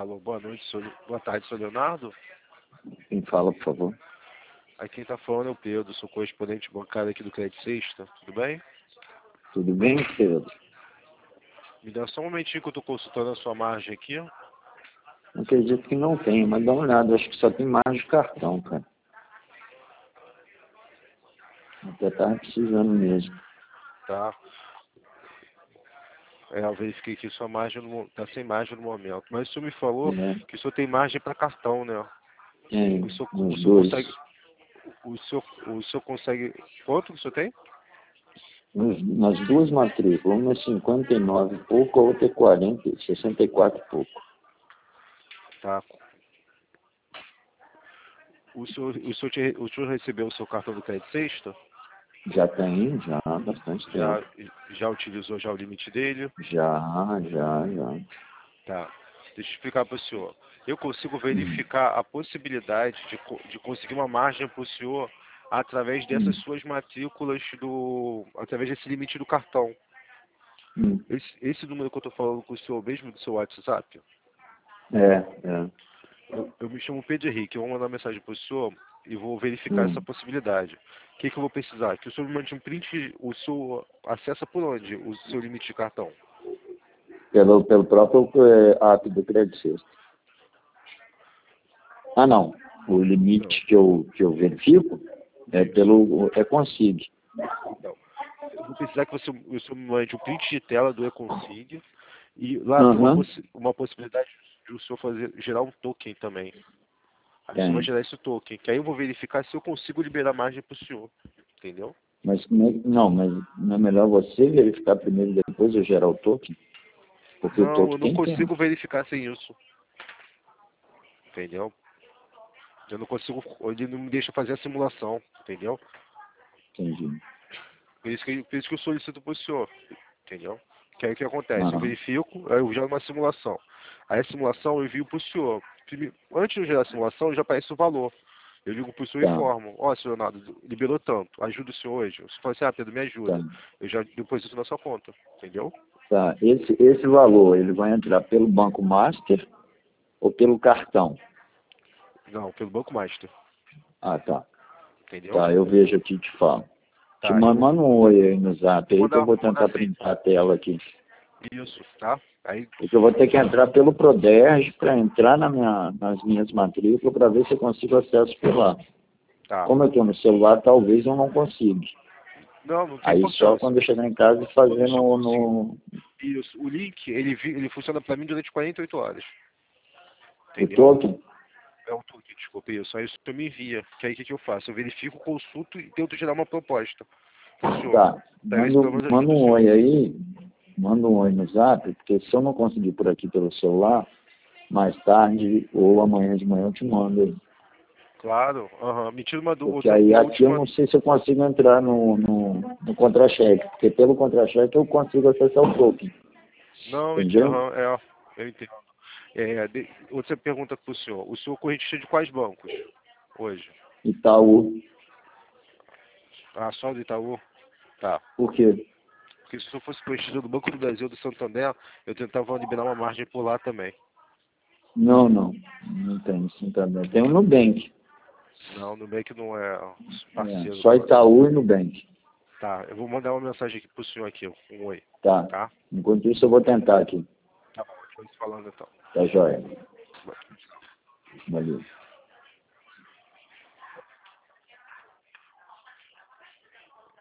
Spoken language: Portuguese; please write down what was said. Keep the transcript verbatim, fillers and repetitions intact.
Alô, boa noite, senhor, boa tarde, senhor Leonardo. Quem fala, por favor? Aqui quem está falando é o Pedro, sou correspondente bancário aqui do Crédito Sexta, tudo bem? Tudo bem, Pedro? Me dá só um momentinho que eu estou consultando a sua margem aqui. Acredito que não tem, mas dá uma olhada, acho que só tem margem de cartão, cara. Até tava precisando mesmo. Tá. É, eu verifiquei que sua margem está sem margem no momento. Mas o senhor me falou É, que o senhor tem margem para cartão, né? tem O senhor, o uns senhor dois. consegue. O senhor, o senhor consegue. Quanto que o senhor tem? Nos, nas duas matrículas, uma é cinquenta e nove e pouco, a outra é quarenta, sessenta e quatro e pouco. Tá. O senhor, o senhor, te- o senhor recebeu o seu cartão do Crédito Sexta? Já tem, já, há bastante Já, tempo. já utilizou já o limite dele? Já, já, já. Tá. Deixa eu explicar para o senhor. Eu consigo Hum, verificar a possibilidade de, co- de conseguir uma margem para o senhor através dessas hum, suas matrículas do. Através desse limite do cartão. hum. Esse, esse número que eu estou falando com o senhor mesmo do seu WhatsApp, É, é. eu, eu me chamo Pedro Henrique, eu vou mandar uma mensagem para o senhor e vou verificar essa Hum. possibilidade. O que, que eu vou precisar? Que o senhor me mande um print, o senhor acessa por onde o seu limite de cartão? Pelo, pelo próprio é, app do Crédito Sexta. Ah, não. O Não, limite que eu, que eu verifico é isso. pelo é Consig. Não. Eu vou precisar que você, o senhor me mande um print de tela do eConsig e lá tem uma, Aham, possi uma possibilidade de o senhor fazer, gerar um token também. Aí o senhor vai tem. gerar esse token, que aí eu vou verificar se eu consigo liberar margem para o senhor. Entendeu? Mas como é que- não, mas não é melhor você verificar primeiro e depois eu gerar o token? Porque o Não, token eu não tem tempo. consigo verificar sem isso. Entendeu? Eu não consigo, ele não me deixa fazer a simulação. Entendeu? Entendi. Por isso que, por isso que eu solicito para o senhor. Entendeu? Que aí o que acontece? Eu Ah, verifico, aí eu gero uma simulação. Aí a simulação eu envio para o senhor. Prime- Antes de eu gerar a simulação, já aparece o valor. Eu ligo para o senhor e tá, informo. Ó, senhor Leonardo, liberou tanto. Ajuda o senhor hoje. Você fala assim, ah, Pedro, me tá, ajuda. Eu já deposito na sua conta. Entendeu? tá. Esse, esse valor, ele vai entrar pelo Banco Master ou pelo cartão? Não, pelo Banco Master. Ah, tá. Entendeu? Tá, eu vejo aqui e te falo. Te Tá, manda, eu manda um oi aí no zap vou aí que eu mandar, vou vou mandar tentar assim. printar a tela aqui. Isso, tá? Aí, Porque eu vou ter que entrar pelo Proderj para entrar na minha, nas minhas matrículas para ver se eu consigo acesso por lá. tá. Como eu estou no celular, talvez eu não consiga. Não, não tem Aí só importância. quando eu chegar em casa e fazer Quando se eu no, conseguir. no, Isso, o link, ele, vi- ele funciona para mim durante quarenta e oito horas. no Entendeu? token. É o token, desculpa, isso. Aí o senhor me envia. Que aí o que, que eu faço? Eu verifico, consulto e tento gerar uma proposta pro senhor. Tá, Pra ver se manda, pelo menos manda ajuda o um senhor. oi aí, manda um oi no zap, porque se eu não conseguir por aqui pelo celular, mais tarde ou amanhã de manhã eu te mando aí. Claro, aham. Me tira uma, du- Porque outra, aí uma aqui eu última. não sei se eu consigo entrar no, no, no contra-cheque, porque pelo contra-cheque eu consigo acessar o token, Não, ent- entendeu? aham, é, eu entendo. É, de- outra pergunta pro senhor. O senhor é correntista de quais bancos hoje? Itaú, Ah, só do Itaú? Tá. por quê? Porque se eu fosse correntista do Banco do Brasil, do Santander, eu tentava liberar uma margem por lá também. Não, não, não tem isso também. Tem o Nubank, Não, no meio que não é é, parceiro só do banco. Itaú e Nubank. Tá, eu vou mandar uma mensagem aqui pro senhor aqui, um oi, Tá, tá? enquanto isso eu vou tentar aqui, Tá bom, a gente vai se falando então. tá joia? Valeu.